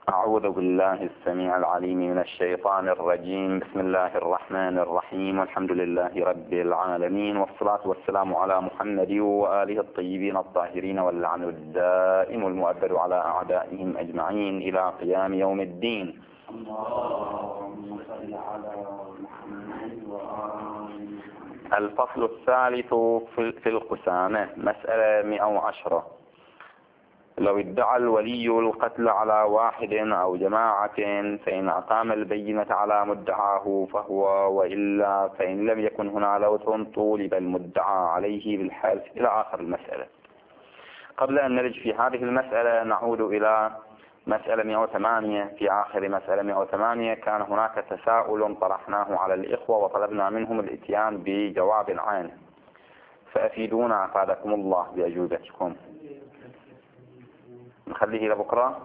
أعوذ بالله السميع العليم من الشيطان الرجيم. بسم الله الرحمن الرحيم، والحمد لله رب العالمين، والصلاة والسلام على محمد وآله الطيبين الطاهرين، واللعن الدائم المؤبد على أعدائهم أجمعين إلى قيام يوم الدين. اللهم صل على محمد وآله. الفصل الثالث في القسامة، مسألة 110. لو ادعى الولي القتل على واحد أو جماعة فإن أقام البينة على مدعاه فهو، وإلا فإن لم يكن هنا لوث طولب المدعى عليه بالحلف، إلى آخر المسألة. قبل أن نرج في هذه المسألة نعود إلى مسألة 108. في آخر مسألة 108 كان هناك تساؤل طرحناه على الإخوة وطلبنا منهم الإتيان بجواب عنه، فأفيدونا أفادكم الله بأجوبتكم. نخليه إلى بكرة؟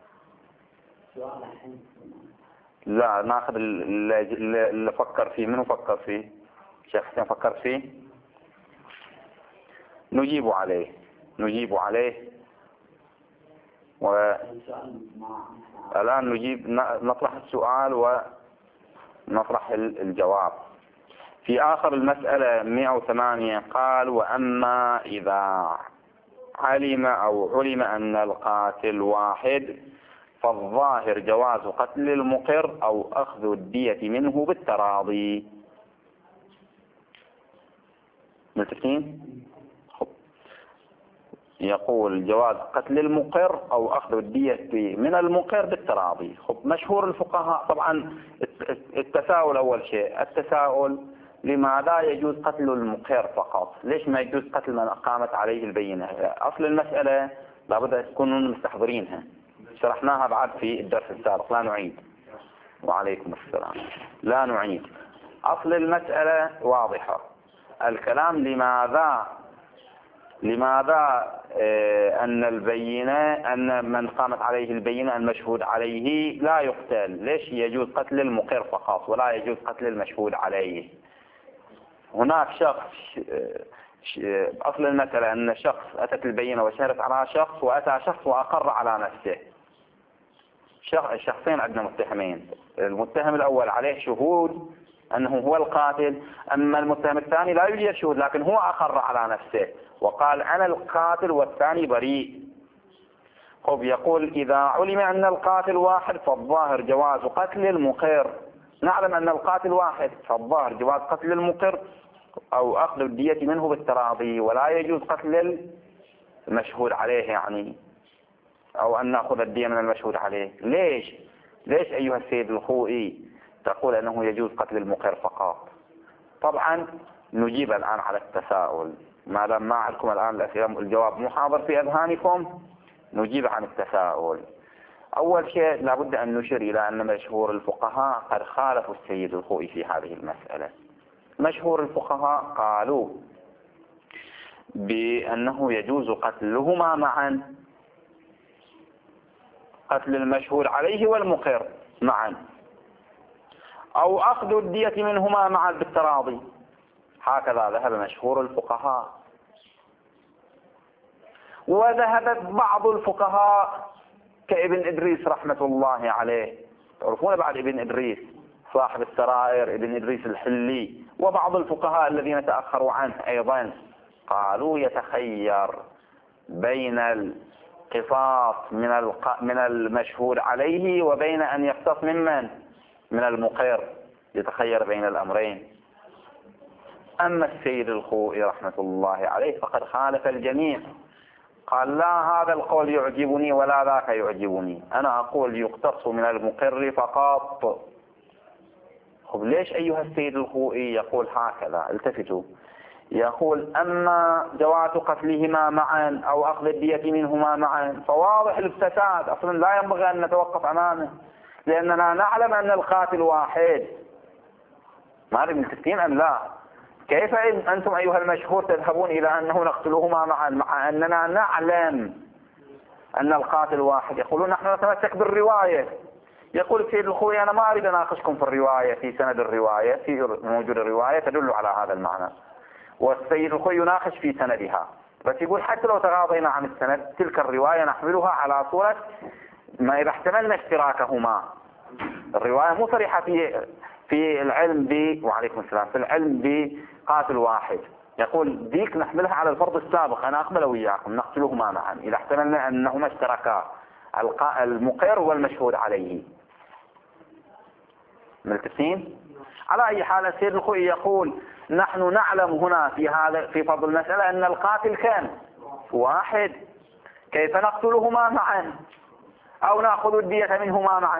لا، ناخذ اللي فكر فيه. منو فكر فيه؟ شيخ حسين فكر فيه؟ نجيب عليه والآن نطرح السؤال ونطرح الجواب. في آخر المسألة 108 قال: وأما إذا علم أن القاتل واحد فالظاهر جواز قتل المقر أو أخذ الدية منه بالتراضي. ملتفتين؟ يقول جواز قتل المقر أو أخذ الدية من المقر بالتراضي. مشهور الفقهاء طبعا التساؤل. أول شيء التساؤل: لماذا يجوز قتل المقر فقط؟ ليش ما يجوز قتل من أقامت عليه البينة؟ أصل المسألة لابد أن تكونوا مستحضرينها، شرحناها بعد في الدرس السابق، لا نعيد. وعليكم السلام. لا نعيد. أصل المسألة واضحة. الكلام لماذا أن البينة، أن من قامت عليه البينة المشهود عليه لا يقتل؟ ليش يجوز قتل المقر فقط ولا يجوز قتل المشهود عليه؟ هناك شخص، أصل المسألة أن شخص أتت البينة وشهدت على شخص، وأتى شخص وأقر على نفسه. الشخصين عندنا متهمين. المتهم الأول عليه شهود أنه هو القاتل، أما المتهم الثاني لا يوجد شهود لكن هو أقر على نفسه وقال أنا القاتل والثاني بريء. يقول: إذا علم أن القاتل واحد فالظاهر جواز قتل المقر. نعلم أن القاتل واحد فالظاهر جواز قتل المقر أو أخذ الدية منه بالتراضي، ولا يجوز قتل المشهود عليه، يعني أو أن نأخذ الدية من المشهود عليه. ليش أيها السيد الخوئي تقول أنه يجوز قتل المقر فقط؟ طبعا نجيب الآن على التساؤل، ما دام ما عندكم الآن الأسئلة الجواب مو حاضر في أذهانكم، نجيب عن التساؤل. أول شيء لابد أن نشير إلى أن مشهور الفقهاء قد خالفوا السيد الخوئي في هذه المسألة. مشهور الفقهاء قالوا بأنه يجوز قتلهما معا، قتل المشهود عليه والمقر معا، أو أخذ الدية منهما معا بالتراضي. هكذا ذهب مشهور الفقهاء. وذهبت بعض الفقهاء كابن إدريس رحمة الله عليه، تعرفون بعد ابن إدريس صاحب السرائر، ابن إدريس الحلي، وبعض الفقهاء الذين تأخروا عنه أيضا قالوا يتخير بين القصاص من المشهود عليه وبين أن يقتص من المقر، يتخير بين الأمرين. أما السيد الخوئي رحمة الله عليه فقد خالف الجميع، قال: لا هذا القول يعجبني ولا ذاك يعجبني، أنا أقول يقتص من المقر فقط. ليش أيها السيد الخوئي يقول هكذا؟ التفتوا. يقول: أما جواز قتلهما معا أو أخذ الدية منهما معا فواضح الفساد، أصلا لا ينبغي أن نتوقف أمامه، لأننا نعلم أن القاتل واحد. ما أدري ملتفتين أم لا؟ كيف أنتم أيها المشهور تذهبون إلى أنه نقتلهما معا مع أننا نعلم أن القاتل واحد؟ يقولون نحن نتمسك بالرواية. يقول السيد الخوئي: أنا ما أريد أناقشكم في الرواية، في سند الرواية، في موجود الرواية تدل على هذا المعنى، والسيد الخوئي يناقش في سندها، بس يقول حتى لو تغاضينا عن السند تلك الرواية نحملها على صورة ما إذا احتملنا اشتراكهما. الرواية مو صريحة في العلم وعليكم السلام، في العلم بقاتل واحد. يقول ديك نحملها على الفرض السابق، أنا أقبل وياكم نقتلهما معا إذا احتملنا أنهما اشتركا، المقر والمشهود عليه. ملتفين؟ على أي حال السيد الخوئي يقول نحن نعلم هنا في فرض المسألة أن القاتل كان واحد، كيف نقتلهما معا أو نأخذ الدية منهما معا؟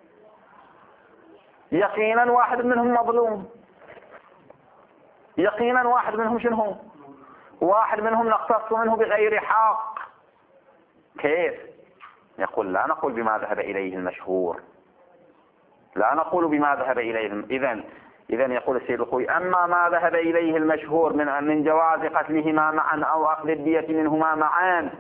يقينا واحد منهم مظلوم، يقينا واحد منهم شنو؟ واحد منهم نقتص منه بغير حق. كيف؟ يقول لا نقول بما ذهب إليه المشهور، لا نقول بما ذهب إليه. إذن يقول السيد الخوئي أما ما ذهب إليه المشهور من جواز قتلهما معا أو أخذ الدية منهما معا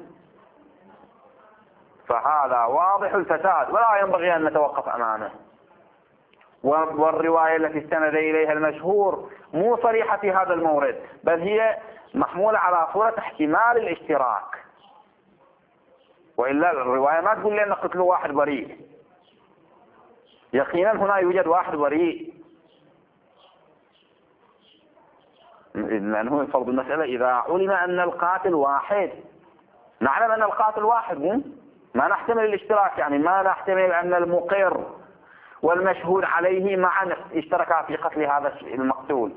فهذا واضح الفساد ولا ينبغي أن نتوقف أمامه. والرواية التي استند إليها المشهور مو صريحة في هذا المورد، بل هي محمولة على صورة احتمال الاشتراك، وإلا الرواية ما تقول لنا قتلوا واحد بريء. يقينا هنا يوجد واحد بريء، لأنه فرض المسألة إذا علم أن القاتل واحد، نعلم أن القاتل واحد، ما نحتمل الاشتراك، يعني ما نحتمل أن المقر والمشهود عليه معا اشتركا في قتل هذا المقتول.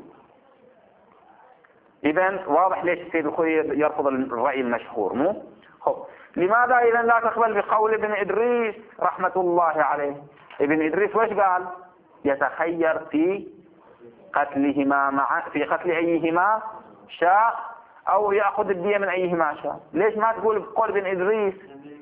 إذن واضح ليش السيد الخوئي يرفض الرأي المشهور. مو لماذا إذن لا تقبل بقول ابن إدريس رحمة الله عليه؟ ابن إدريس وش قال؟ يتخير في قتلهما معا، في قتل أيهما شاء أو يأخذ الدية من أيهما شاء. ليش ما تقول بقول ابن إدريس؟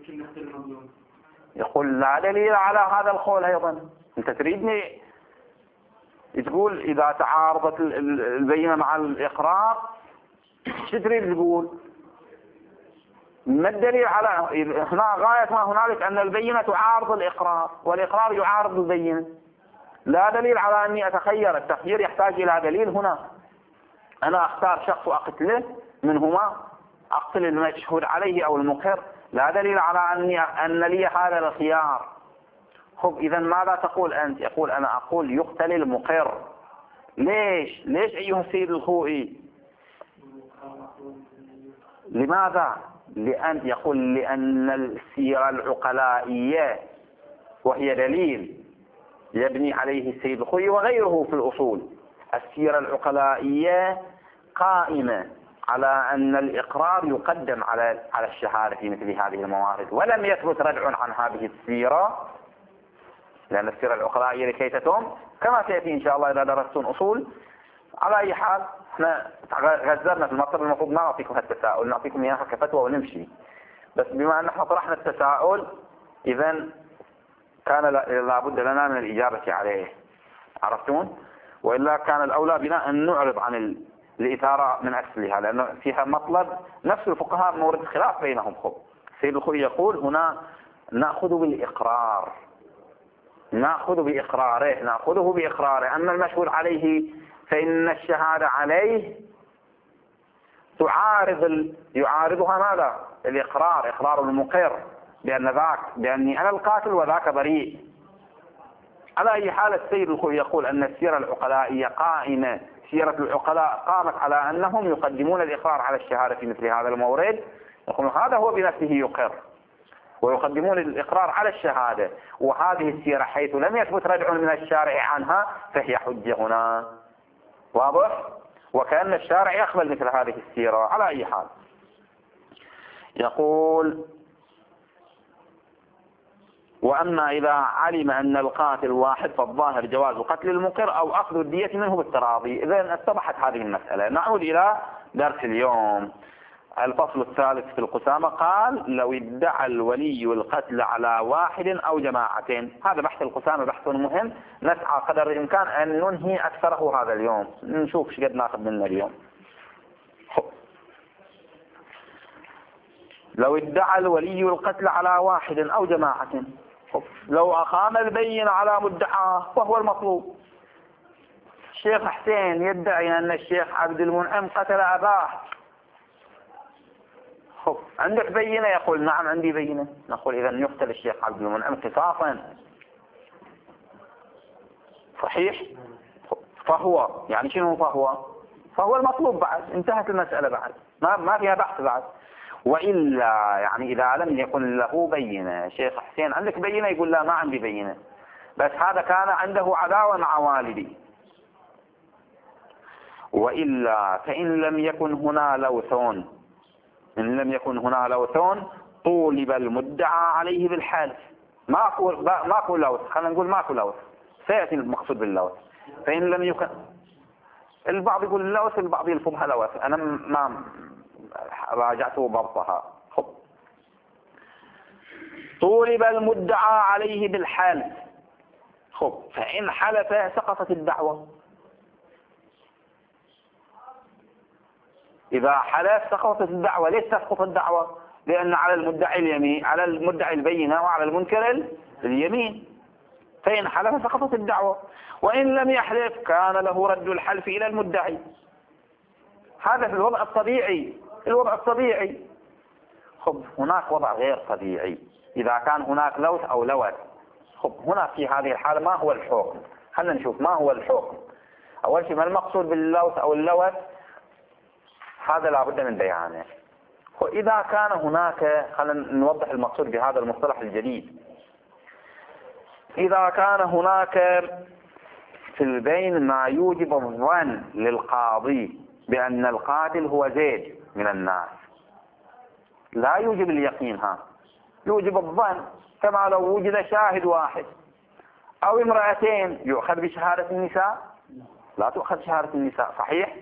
يقول لا دليل على هذا القول. أيضا أنت تريدني تقول إذا تعارضت البينة مع الإقرار شو تريد تقول؟ ما الدليل على هنا؟ غاية ما هنالك أن البينة تعارض الإقرار والإقرار يعارض البينة. لا دليل على أني أتخير. التخيير يحتاج إلى دليل. هنا أنا أختار شخص وأقتله منهما، أقتل المشهود عليه أو المقر، لا دليل على أن لي هذا الخيار. إذا ماذا تقول أنت؟ يقول أنا أقول يقتل المقر. ليش أيها السيد الخوئي؟ لماذا؟ لأن السيرة العقلائية، وهي دليل يبني عليه السيد الخوئي وغيره في الأصول، السيرة العقلائية قائمة على أن الإقرار يقدم على الشهادة في مثل هذه الموارد، ولم يثبت ردع عن هذه السيرة، لأن السيرة العقلائية لكي تتم كما سيأتي إن شاء الله إذا درستم أصول. على أي حال احنا غزرنا في المطلب، المفروض ما نعطيكم هالتساؤل، نعطيكم إياها كفتوى ونمشي، بس بما أن احنا طرحنا التساؤل إذن كان لابد لنا من الإجابة عليه، عرفتون؟ وإلا كان الأولى بنا أن نعرض عن الإثارة من أسلها، لأنه فيها مطلب نفس الفقهاء مورد خلاف بينهم. السيد الخوئي يقول هنا نأخذ بالإقرار، نأخذه بإقراره. أما المشهود عليه فإن الشهادة عليه يعارضها ماذا؟ الإقرار، إقرار المقر بأني أنا القاتل وذاك بريء. على أي حال السيد الخوئي يقول أن السيرة العقلائية قائمة، سيرة العقلاء قامت على أنهم يقدمون الإقرار على الشهادة في مثل هذا المورد. يقول هذا هو بنفسه يقر، ويقدمون الإقرار على الشهادة، وهذه السيرة حيث لم يثبت ردع من الشارع عنها فهي حجة هنا. واضح؟ وكأن الشارع يقبل مثل هذه السيرة. على أي حال يقول وأما إذا علم أن القاتل واحد فالظاهر جواز قتل المقر أو أخذ الدية منه بالتراضي. إذن اتضحت هذه المسألة. نعود إلى درس اليوم. الفصل الثالث في القسامة قال لو ادعى الولي القتل على واحد أو جماعة. هذا بحث القسامة بحث مهم، نسعى قدر الإمكان أن ننهي أكثره هذا اليوم، نشوف ايش قد ناخذ منه اليوم. لو ادعى الولي القتل على واحد أو جماعة، لو أقام البين على مدعاه وهو المطلوب. الشيخ حسين يدعي أن الشيخ عبد المنعم قتل أباه، خب عندك بينة؟ يقول نعم عندي بينة. نقول إذا يقتل الشيخ عبد المنعم قصاصا. صحيح؟ فهو يعني شنو فهو المطلوب بعد، انتهت المسألة بعد، ما فيها بحث بعد. وإلا يعني إذا لم يكن له بينة، شيخ حسين عندك بينة؟ يقول لا ما عندي بينة، بس هذا كان عنده عداوة مع والدي. وإلا فإن لم يكن هنا لوثون، إن لم يكن هنا لوثون طولب المدعى عليه بالحلف. ماكو لوث، خلينا نقول ماكو لوث، سيأتي المقصود باللوث. فإن لم يكن، البعض يقول اللوث، البعض يلفظها لوث، أنا ما راجعت ضبطها. خب طولب المدعى عليه بالحلف. خب فإن حلف سقطت الدعوة. إذا حلف سقطت الدعوة. ليش تسقط الدعوة؟ لأن على المدعي اليمين، على المدعي البينة، وعلى المنكر اليمين. فإن حلف سقطت الدعوة. وإن لم يحلف كان له رد الحلف إلى المدعي. هذا في الوضع الطبيعي، الوضع الطبيعي. خب هناك وضع غير طبيعي، إذا كان هناك لوث أو لوث. خب هنا في هذه الحالة ما هو الحكم؟ خلينا نشوف ما هو الحكم. أول شيء ما المقصود باللوث أو اللوث؟ هذا لا بد من بيانه. وإذا كان هناك، خلينا نوضح المقصود بهذا المصطلح الجديد. إذا كان هناك في البين ما يوجب الظن للقاضي بأن القاتل هو زيد من الناس، لا يوجب اليقين، يوجب الظن، كما لو وجد شاهد واحد أو امرأتين يؤخذ بشهادة النساء؟ لا تؤخذ شهادة النساء. صحيح؟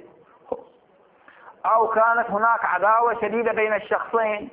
أو كانت هناك عداوة شديدة بين الشخصين،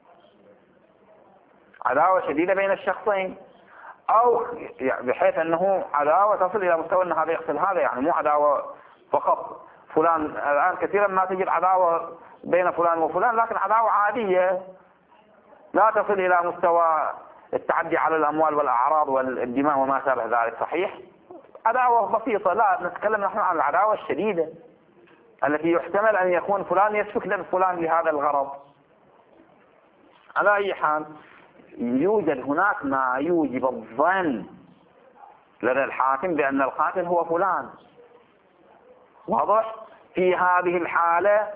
عداوة شديدة بين الشخصين، أو بحيث أنه عداوة تصل إلى مستوى أن هذا يقتل هذا، يعني مو عداوة فقط فلان. الآن كثيرا ما تجد عداوة بين فلان وفلان، لكن عداوة عادية لا تصل إلى مستوى التعدي على الأموال والأعراض والدماء وما شابه ذلك. صحيح؟ عداوة بسيطة. لا، نتكلم نحن عن العداوة الشديدة التي يحتمل أن يكون فلان يسفك دم فلان لهذا الغرض. على أي حال يوجد هناك ما يوجب الظن لدى الحاكم بأن القاتل هو فلان. واضح؟ في هذه الحالة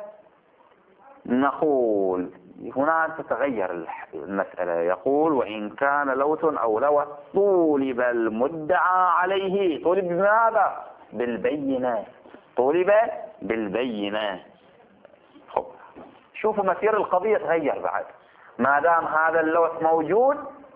نقول هنا تتغير المسألة. يقول وإن كان لوث أو لوث طولب المدعى عليه. طولب بماذا؟ بالبينة. طولب بالبينة. خب شوفوا مسير القضية تغير بعد، ما دام هذا اللوث موجود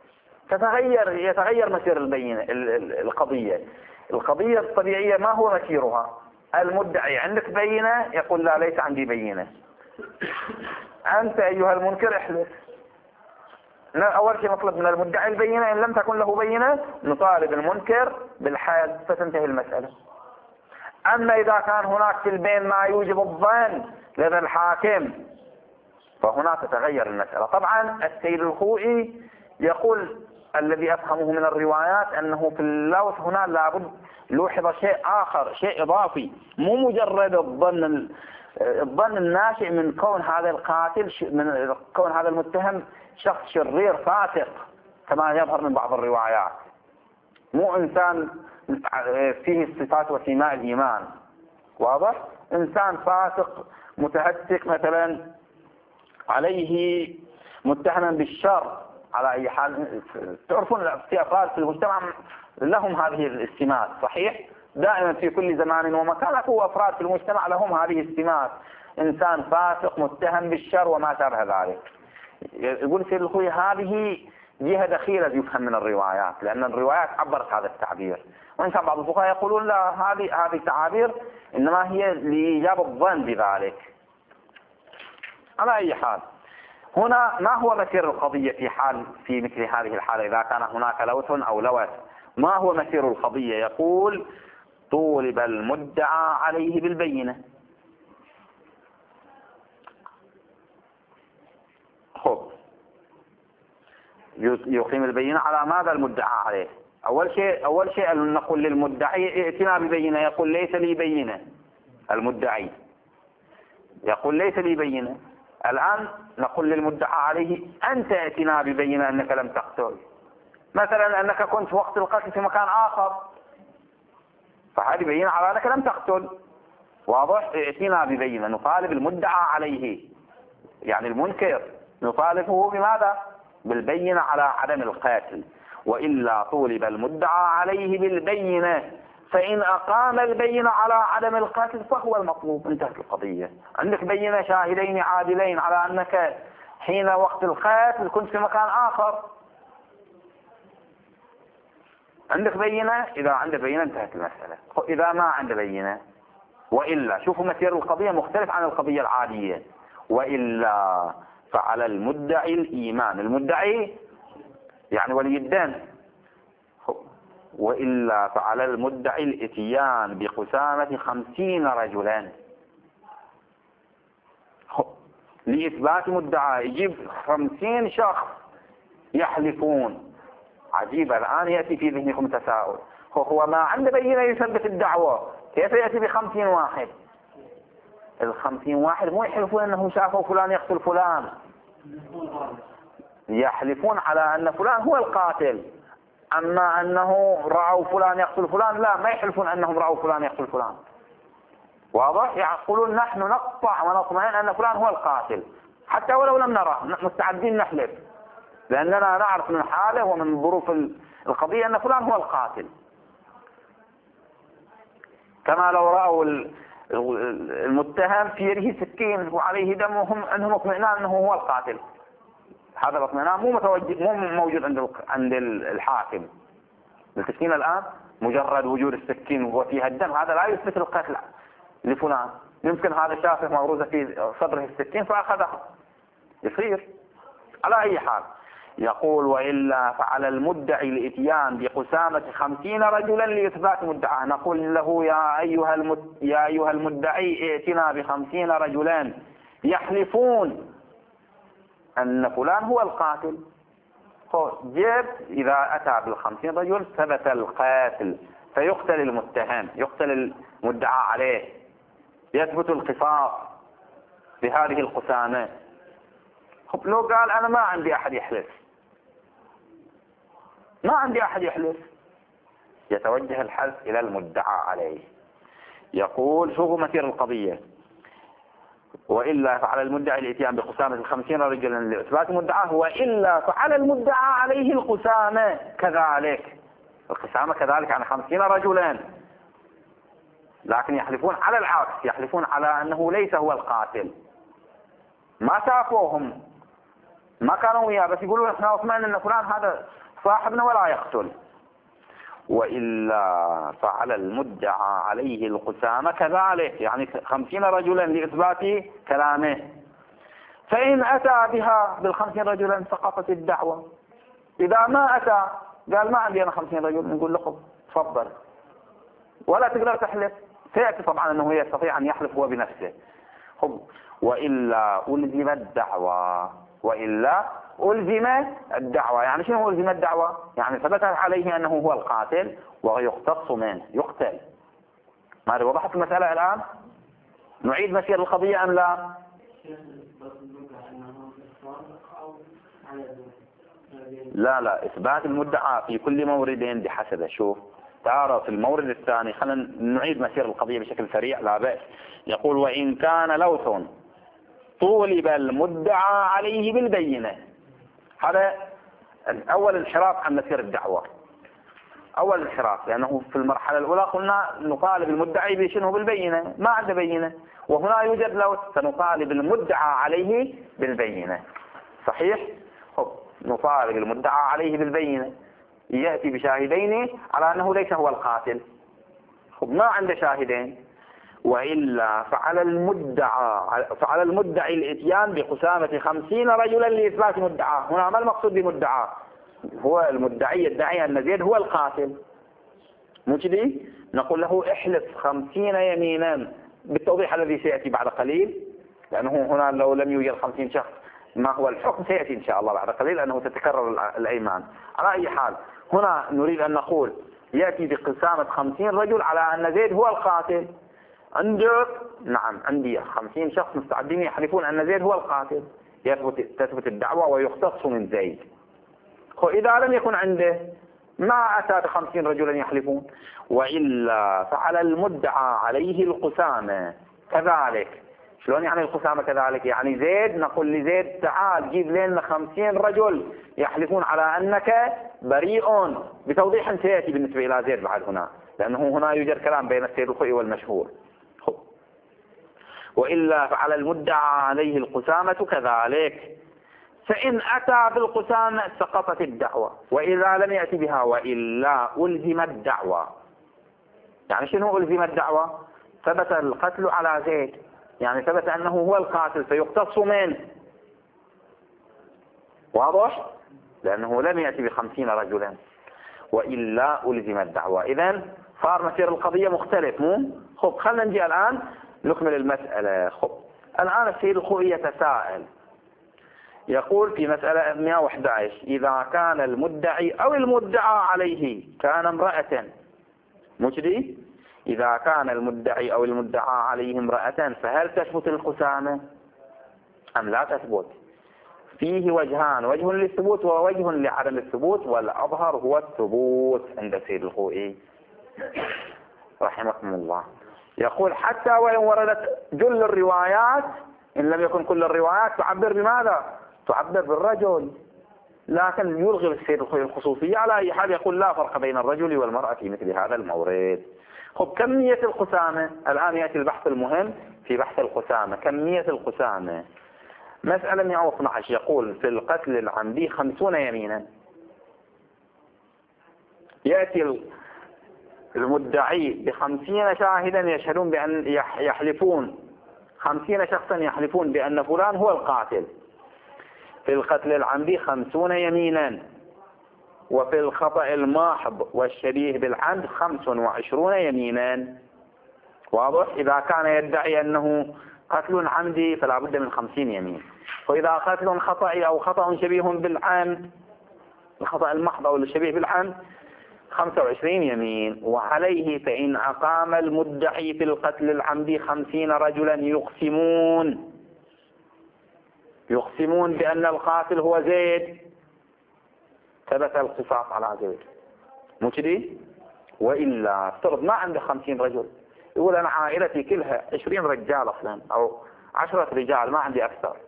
يتغير مسير البينة. القضية الطبيعية ما هو مسيرها؟ المدعي عندك بينة؟ يقول لا ليس عندي بينة. أنت أيها المنكر احلف. أول شيء نطلب من المدعي البينة، إن لم تكن له بينة نطالب المنكر بالحال فتنتهي المسألة. أما إذا كان هناك في البين ما يوجب الظن لدى الحاكم فهنا تتغير المسألة. طبعا السيد الخوئي يقول الذي أفهمه من الروايات أنه في اللوث هنا لابد لوحظ شيء آخر، شيء إضافي، مو مجرد الظن الناشئ من كون هذا القاتل، من كون هذا المتهم شخص شرير فاسق كما يظهر من بعض الروايات، مو إنسان فيه الصفات وسماء الإيمان. واضح؟ إنسان فاسق متهتك مثلا، عليه متهما بالشر. على أي حال تعرفون في أفراد في المجتمع لهم هذه السمات. صحيح؟ دائما في كل زمان ومكان أكو أفراد في المجتمع لهم هذه السمات، إنسان فاسق متهم بالشر وما شابه ذلك. يقول سيد الخوي هذه جهة دخيلة يفهم من الروايات، لأن الروايات عبرت هذا التعبير، وإن كان بعض الفقهاء يقولون لا، هذه التعابير إنما هي لإيجاب الظن بذلك. على أي حال هنا ما هو مسير القضية في مثل هذه الحالة إذا كان هناك لوث أو لوث؟ ما هو مسير القضية؟ يقول طولب المدعى عليه بالبينة. خب يقيم البينة على ماذا المدعى عليه؟ أول شيء نقول للمدعي ائتنا ببينة، يقول ليس لي بينة. المدعي يقول ليس لي بينة. الآن نقول للمدعى عليه أنت ائتنا ببينة أنك لم تقتل، مثلا أنك كنت وقت القتل في مكان آخر، فهذه بينة على أنك لم تقتل. واضح؟ ائتنا ببينة. نطالب المدعى عليه يعني المنكر، نطالبه بماذا؟ بالبينة على عدم القتل. وإلا طولب المدعى عليه بالبينة، فإن أقام البينة على عدم القتل فهو المطلوب. انتهت القضية. عندك بينة شاهدين عادلين على أنك حين وقت القتل كنت في مكان آخر، عندك بينة. إذا عندك بينة انتهت المسألة. إذا ما عنده بينة، وإلا شوفوا مسير القضية مختلف عن القضية العادية. وإلا فعلى المدعي الإيمان، المدعي يعني ولي الدين، وإلا فعلى المدعي الإتيان بقسامة 50 رجلا لإثبات مدعى. يجيب 50 شخص يحلفون. عجيب، الآن يأتي في ذهنكم تساؤل، هو ما عنده بينة يثبت الدعوة، كيف يأتي ب50 واحد؟ 50 واحد مو يحلفون أنه شافوا فلان يقتل فلان، يحلفون على أن فلان هو القاتل. أما أنه رأوا فلان يقتل فلان لا، ما يحلفون أنهم رأوا فلان يقتل فلان. واضح؟ يقولون نحن نقطع ونطمئن أن فلان هو القاتل حتى ولو لم نرى، مستعدين نحلف لأننا نعرف من حاله ومن ظروف القضية أن فلان هو القاتل. كما لو رأوا المتهم في يده سكين وعليه دم وهم عندهم اطمئنان أنه هو القاتل. هذا الاطمئنان مو موجود عند الحاكم. السكين الآن مجرد وجود السكين وفيها الدم هذا لا يثبت القتل لفلان. يمكن هذا شافه موروثة في صدره السكين فأخذها، يصير. على أي حال يقول وإلا فعلى المدعي الإتيان بقسامة 50 رجلا لإثبات مدعاه. نقول له يا أيها المدعي ائتنا ب50 رجلا يحلفون أن فلان هو القاتل. جيب إذا أتى بال50 رجل ثبت القاتل فيقتل المتهم، يقتل المدعى عليه، يثبت القصاص بهذه القسامة. لو قال أنا ما عندي أحد يحلف، ما عندي أحد يحلف، يتوجه الحلف إلى المدعى عليه. يقول شوفوا مثير القضية، وإلا فعلى المدعي الإتيان بقسامة 50 رجلا لإثبات مدعاه، وإلا فعلى المدعى عليه القسامة كذلك. القسامة كذلك عن 50 رجلا، لكن يحلفون على العكس، يحلفون على أنه ليس هو القاتل، ما شافوهم، ما كانوا وياه، بس يقولون احنا اطمئن ان فلان هذا صاحبنا ولا يقتل. وإلا فعلى المدعى عليه القسامة كذلك، يعني 50 رجلا لإثبات كلامه. فإن أتى بها بال50 رجلا سقطت الدعوة. إذا ما أتى قال ما عندي أنا 50 رجل، نقول له تفضل ولا تقدر تحلف. سيأتي طبعا أنه يستطيع أن يحلف هو بنفسه. وإلا ألزم الدعوة، وإلا ألزم الدعوة. يعني شنو ألزم الدعوة؟ يعني ثبت عليه أنه هو القاتل ويقتص منه، يقتل. ماذا وضحت المسألة الآن؟ نعيد مسير القضية أم لا؟ لا، إثبات المدعى في كل مورد بحسب. شوف تعرف في المورد الثاني، خلينا نعيد مسير القضية بشكل سريع لا بأس. يقول وإن كان لوث طولب المدعى عليه بالبينة. هذا أول انحراف عن مسير الدعوة، أول انحراف، لأنه في المرحلة الأولى قلنا نطالب المدعي بشنه بالبينة، ما عنده بينة، وهنا يوجد لوث فنطالب المدعى عليه بالبينة. صحيح؟ نطالب المدعى عليه بالبينة، يأتي بشاهدين على أنه ليس هو القاتل. ما عنده شاهدين. وإلا فعلى المدعي الإتيان بقسامة 50 رجلا لإثبات مدعاه. هنا ما المقصود بمدعاه؟ هو المدعي يدعي أن زيد هو القاتل، مو كذي؟ نقول له احلف 50 يمينا بالتوضيح الذي سيأتي بعد قليل، لأنه هنا لو لم يوجد 50 شخص ما هو الحكم سيأتي إن شاء الله بعد قليل، لأنه تتكرر الأيمان. على أي حال هنا نريد أن نقول يأتي بقسامة 50 رجل على أن زيد هو القاتل. عندك نعم عندي 50 شخص مستعدين يحلفون أن زيد هو القاتل، تثبت الدعوة ويختص من زيد. إذا لم يكن عنده ما أتى ب50 رجلا يحلفون. وإلا فعلى المدعى عليه القسامة كذلك. شلون يعني القسامة كذلك؟ يعني زيد نقول لزيد تعال جيب لنا 50 رجل يحلفون على أنك بريء، بتوضيح سيأتي بالنسبة إلى زيد بعد هنا، لأنه هنا يوجد كلام بين السيد الخوئي والمشهور. وإلا فعلى المدعى عليه القسامة كذلك. فإن أتى بالقسامة سقطت الدعوة، وإذا لم يأتي بها وإلا ألزم الدعوة. يعني شنو ألزم الدعوة؟ ثبت القتل على زيد، يعني ثبت أنه هو القاتل فيقتص منه. واضح؟ لأنه لم يأتي ب50 رجلا، وإلا ألزم الدعوة. إذن صار مسير القضية مختلف مو؟ خلنا نجي الآن نكمل المسألة. الآن السيد الخوئي يتساءل، يقول في مسألة 111: إذا كان المدعي أو المدعى عليه كان امرأة، مجدي إذا كان المدعي أو المدعى عليه امرأة فهل تثبت القسامة أم لا تثبت؟ فيه وجهان، وجه للثبوت ووجه لعدم الثبوت، والأظهر هو الثبوت عند السيد الخوئي رحمكم الله. يقول حتى وإن وردت جل الروايات، إن لم يكن كل الروايات، تعبر بماذا؟ تعبر بالرجل، لكن يلغي السيد الخوئي الخصوصية. على أي حال يقول لا فرق بين الرجل والمرأة في مثل هذا المورد. كمية القسامة، الآن يأتي البحث المهم في بحث القسامة. كمية القسامة مسألة 112 يقول في القتل العمدي 50 يمينا. يأتي المدعي ب50 شاهدا يشهدون بأن يحلفون 50 شخصا يحلفون بأن فلان هو القاتل. في القتل العمدي 50 يمينا، وفي الخطأ الماحض والشبيه بالعمد 25 يمينا. واضح؟ إذا كان يدعي أنه قتل عمدي فلا بد من 50 يمين، وإذا قتل خطأ أو خطأ شبيه بالعمد، الخطأ المحض أو الشبيه بالعمد 25 يمين. وعليه فإن أقام المدعي في القتل العمدي 50 رجلا يقسمون بأن القاتل هو زيد، ثبت القصاص على زيد، مو كذي؟ وإلا افترض ما عنده 50 رجل، يقول أنا عائلتي كلها 20 رجال أصلا أو 10 رجال، ما عندي أكثر،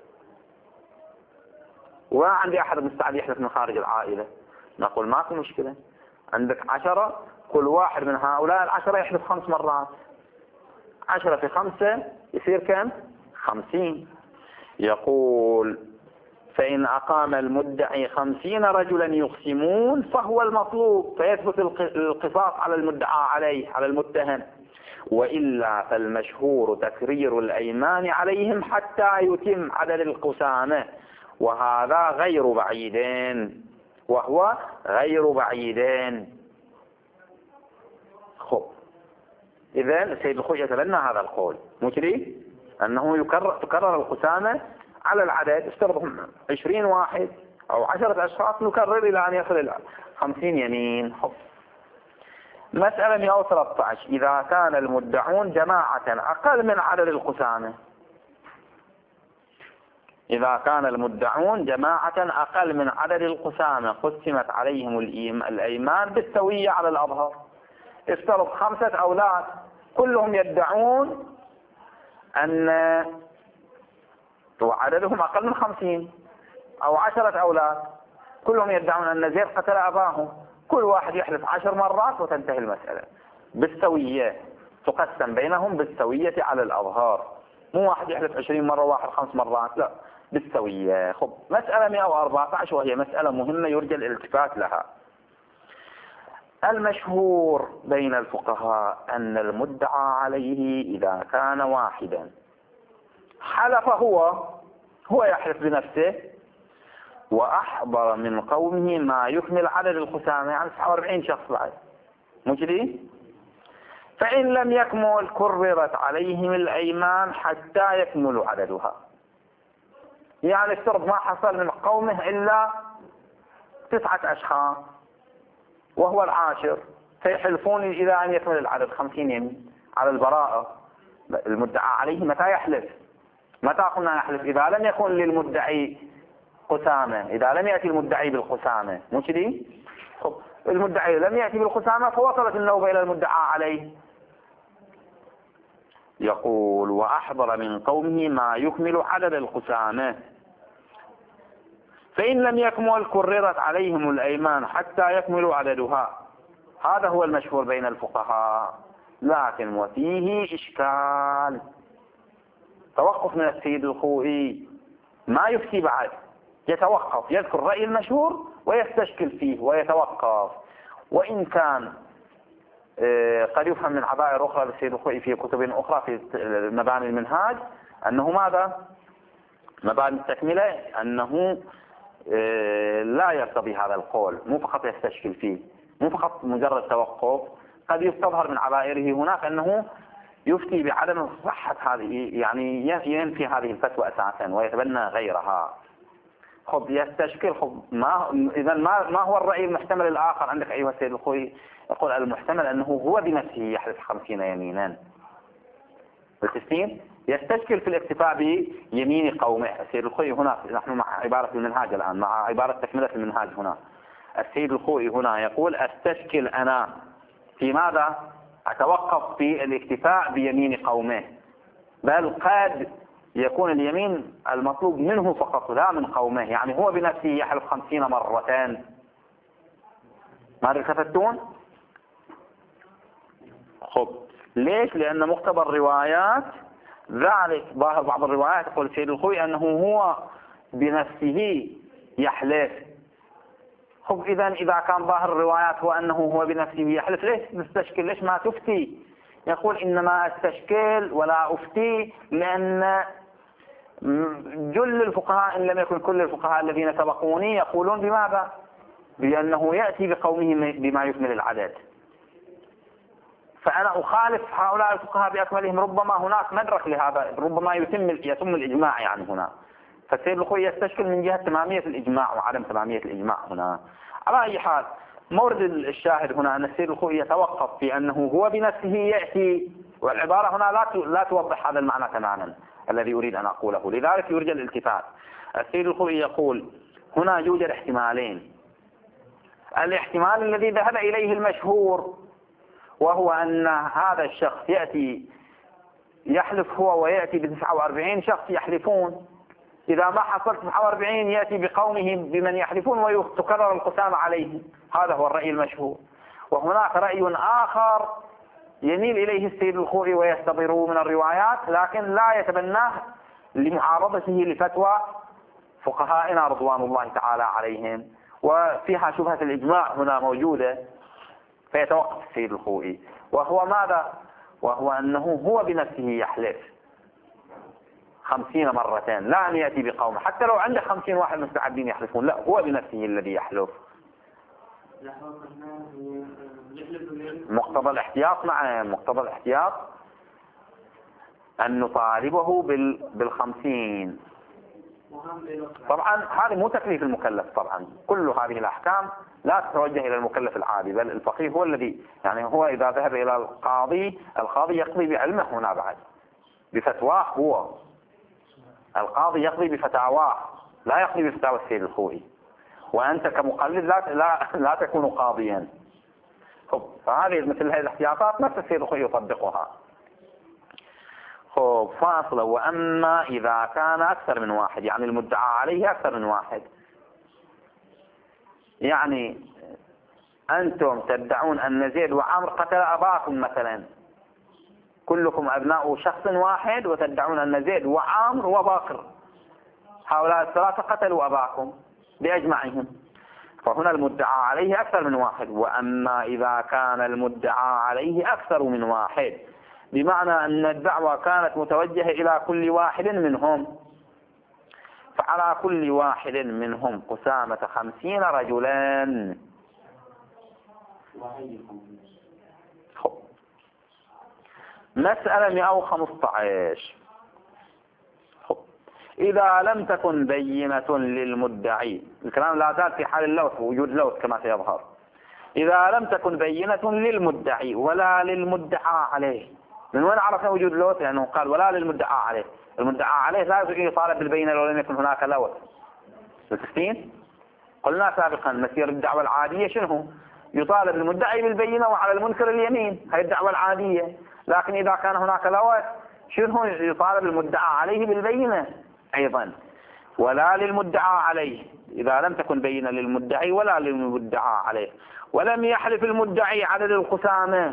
وما عندي أحد مستعد يحلف من خارج العائلة. نقول ماكو مشكلة، عندك 10، كل واحد من هؤلاء 10 يحلف 5 مرات، 10 في 5 يصير كم؟ 50. يقول فإن أقام المدعي 50 رجلا يقسمون فهو المطلوب، فيثبت القصاص على المدعى عليه، على المتهم. وإلا فالمشهور تكرير الأيمان عليهم حتى يتم عدد القسامة، وهذا غير بعيدين، وهو غير بعيدين. إذن السيد الخوئي يتبنى هذا القول، مو كذي؟ أنه تكرر القسامة على العدد، افترضهم 20 واحد أو 10 أشخاص، نكرر إلى أن يصل 50 يمين. مسألة 113: إذا كان المدعون جماعة أقل من عدد القسامة. إذا كان المدعون جماعة أقل من عدد القسامة قسمت عليهم الأيمان بالسوية على الأظهر. افترض 5 أولاد كلهم يدعون أن عددهم أقل من 50، أو 10 أولاد كلهم يدعون أن زيد قتل أباهم، كل واحد يحلف 10 مرات وتنتهي المسألة بالسوية، تقسم بينهم بالسوية على الأظهار، مو واحد يحلف 20 مرة وواحد 5 مرات، لا، بالسوية. مسألة 114 وهي مسألة مهمة يرجى الالتفات لها. المشهور بين الفقهاء أن المدعى عليه إذا كان واحدا حلف هو يحلف بنفسه وأحضر من قومه ما يكمل عدد القسامة، يعني 49 شخص بعد، مو كذي؟ فإن لم يكمل كررت عليهم الأيمان حتى يكملوا عددها. يعني افترض ما حصل من قومه إلا 9 أشخاص وهو العاشر، فيحلفون إلى أن يكمل العدد 50 يمين على البراءة. المدعى عليه متى يحلف؟ متى قلنا يحلف؟ إذا لم يكن للمدعي قسامة، إذا لم يأتي المدعي بالقسامة، مو كذي؟ المدعي لم يأتي بالقسامة فوصلت النوبة إلى المدعى عليه. يقول: وأحضر من قومه ما يكمل عدد القسامة، فإن لم يكمل كررت عليهم الأيمان حتى يكملوا عددها. هذا هو المشهور بين الفقهاء، لكن وفيه إشكال. توقف من السيد الخوئي، ما يفتي بعد، يتوقف، يذكر الرأي المشهور ويستشكل فيه ويتوقف. وإن كان قد يفهم من عبائر أخرى للسيد الخوئي في كتب أخرى في مباني المنهاج أنه ماذا؟ مباني التكملة، أنه لا يرتضي هذا القول، مو فقط يستشكل فيه، مو فقط مجرد توقف. قد يستظهر من عبائره هناك أنه يفتي بعدم صحة هذه، يعني ينفي هذه الفتوى أساسا ويتبنى غيرها. خب يستشكل، إذا ما هو الرأي المحتمل الآخر عندك أيها السيد الخوئي؟ يقول: المحتمل أنه هو بنفسه يحلف 50 يمينا. التسليم يستشكل في الاكتفاء بيمين قومه. السيد الخوئي هنا، نحن مع عبارة المنهاج الآن، مع عبارة تكملة المنهاج هنا. السيد الخوئي هنا يقول: أستشكل أنا في ماذا؟ أتوقف في الاكتفاء بيمين قومه، بل قد يكون اليمين المطلوب منه فقط لا من قومه، يعني هو بنفسه يحلف 50 مرتين. ماذا التفتون؟ خب ليش؟ لأن مقتضى الروايات ذلك. ظاهر بعض الروايات يقول السيد الخوئي أنه هو بنفسه يحلف. خب إذا كان ظاهر الروايات هو أنه هو بنفسه يحلف، ليش نستشكل؟ ليش ما تفتي؟ يقول: إنما أستشكل ولا أفتي لأن جل الفقهاء إن لم يكن كل الفقهاء الذين سبقوني يقولون بماذا؟ بأنه يأتي بقومه بما يكمل العدد. فأنا أخالف هؤلاء الفقهاء بأكملهم. ربما هناك مدرك لهذا، ربما يتم الإجماع يعني هنا. فالسيد الخوئي يستشكل من جهة تمامية الإجماع وعدم تمامية الإجماع هنا. على أي حال، مورد الشاهد هنا أن السيد الخوئي يتوقف في أنه هو بنفسه يأتي، والعبارة هنا لا توضح هذا المعنى تماما الذي أريد أن أقوله، لذلك يرجى الالتفات. السيد الخوئي يقول: هنا يوجد احتمالين. الاحتمال الذي ذهب إليه المشهور، وهو أن هذا الشخص يأتي يحلف هو ويأتي ب49 شخص يحلفون، إذا ما حصل 49 يأتي بقومه بمن يحلفون وتكرر القسامة عليه. هذا هو الرأي المشهور. وهناك رأي آخر يميل إليه السيد الخوئي ويستظهره من الروايات، لكن لا يتبناه لمعارضته لفتوى فقهائنا رضوان الله تعالى عليهم، وفيها شبهة الإجماع هنا موجودة. فيتوقف السيد الخوئي، وهو ماذا؟ وهو أنه هو بنفسه يحلف 50 مرتين، لا أن يأتي بقوم، حتى لو عنده 50 واحد مستعدين يحلفون، لا، هو بنفسه الذي يحلف. مقتضى الاحتياط معه، مقتضى الاحتياط أن نطالبه بال50. طبعا هذا مو تكليف المكلف، طبعا كل هذه الأحكام لا تتوجه إلى المكلف العادي، بل الفقيه هو الذي، يعني هو إذا ذهب إلى القاضي يقضي بعلمه هنا بعد، بفتواه هو. القاضي يقضي بفتاواه، لا يقضي بفتاوى السيد الخوئي، وأنت كمقلد لا تكون قاضيا. فهذه مثل هذه الاحتياطات نفس السيد الخوئي يطبقها. فاصلة: وأما إذا كان أكثر من واحد، يعني المدعى عليه أكثر من واحد، يعني أنتم تدعون أن زيد وعمر قتل أباكم مثلا، كلكم أبناء شخص واحد، وتدعون أن زيد وعمر وبكر هؤلاء الثلاثة قتلوا أباكم بأجمعهم، فهنا المدعى عليه أكثر من واحد. وأما إذا كان المدعى عليه أكثر من واحد، بمعنى أن الدعوة كانت متوجهة إلى كل واحد منهم، فعلى كل واحد منهم قسامة 50 رجلا. مسألة 115. إذا لم تكن بينة للمدعي، الكلام لا زال في حال اللوث، وجود لوث كما سيظهر. إذا لم تكن بينة للمدعي ولا للمدعى عليه، من وين عرفنا وجود لوث؟ لأنه قال ولا للمدعى عليه. المدعى عليه لا يطالب بالبينة لو لم يكن هناك لوث. متفقين؟ قلنا سابقا مسير الدعوة العادية شنو؟ يطالب المدعي بالبينة وعلى المنكر اليمين، هي الدعوة العادية. لكن إذا كان هناك لوث شنو؟ يطالب المدعى عليه بالبينة أيضا، ولا للمدعى عليه إذا لم تكن بينة للمدعي ولا للمدعى عليه. ولم يحلف المدعي عدد القسامة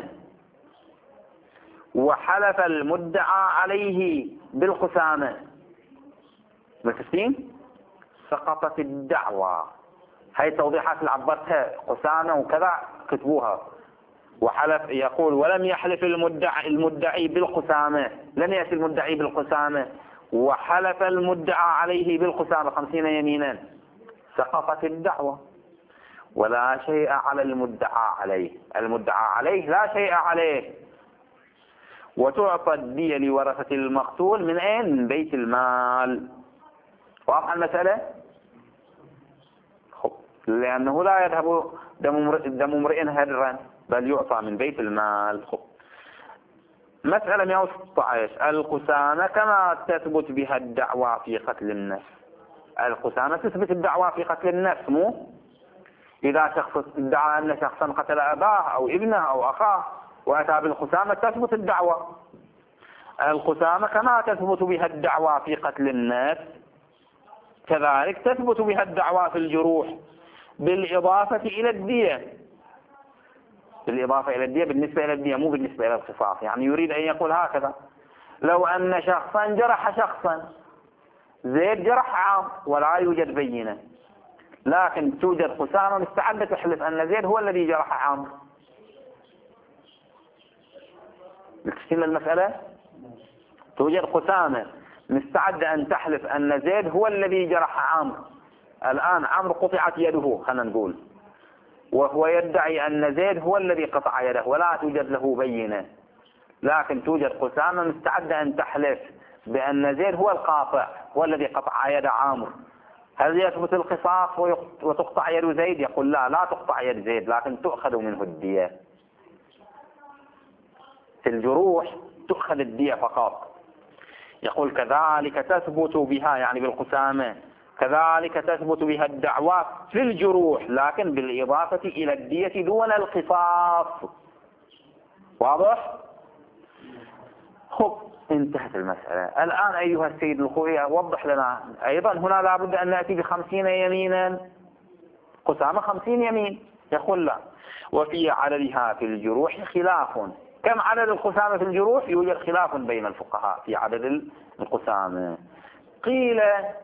وحلف المدعى عليه بالقسامة، متفقين؟ سقطت الدعوة. هاي التوضيحات اللي عبرتها قسامة وكذا كتبوها. وحلف يقول ولم يحلف المدعي بالقسامة، لم يأتي المدعي بالقسامة وحلف المدعى عليه بالقسامة 50 يمينا، سقطت الدعوة. ولا شيء على المدعى عليه، المدعى عليه لا شيء عليه. وتعطى الدية لورثة المقتول من أين؟ من بيت المال. واضحة المسألة؟ لأنه لا يذهب دم امرئ هدرا بل يعطى من بيت المال. مسألة 116. القسامة كما تثبت بها الدعوى في قتل النفس. القسامة تثبت الدعوى في قتل النفس، مو إذا شخص ادعى أن شخصا قتل أباه أو ابنه أو أخاه وأتى بالقسامة تثبت الدعوى. القسامة كما تثبت بها الدعوى في قتل النفس كذلك تثبت بها الدعوى في الجروح بالإضافة إلى الدية. بالإضافة إلى الدية، بالنسبة إلى الدية مو بالنسبة إلى القصاص. يعني يريد أن يقول هكذا: لو أن شخصا جرح شخصا، زيد جرح عمرو ولا يوجد بينة، لكن توجد قسامة مستعدة تحلف أن زيد هو الذي جرح عمرو. متفقين المسألة؟ توجد قسامة مستعدة أن تحلف أن زيد هو الذي جرح عمرو. الآن عمرو قطعت يده خلينا نقول، وهو يدعي أن زيد هو الذي قطع يده ولا توجد له بينة، لكن توجد قسامة مستعدة أن تحلف بأن زيد هو القاطع، هو الذي قطع يد عمرو. هل يثبت القصاص وتقطع يد زيد؟ يقول لا، لا تقطع يد زيد، لكن تؤخذ منه الدية. في الجروح تؤخذ الدية فقط. يقول كذلك تثبت بها، يعني بالقسامة، كذلك تثبت بها الدعوى في الجروح لكن بالإضافة إلى الدية دون القصاص. واضح؟ خب انتهت المسألة. الآن أيها السيد الخوي وضح لنا أيضا هنا لابد أن نأتي ب50 يمينا، قسامة 50 يمين. يقول لا، وفي عددها في الجروح خلاف. كم عدد القسامة في الجروح؟ يوجد خلاف بين الفقهاء في عدد القسامة. قيل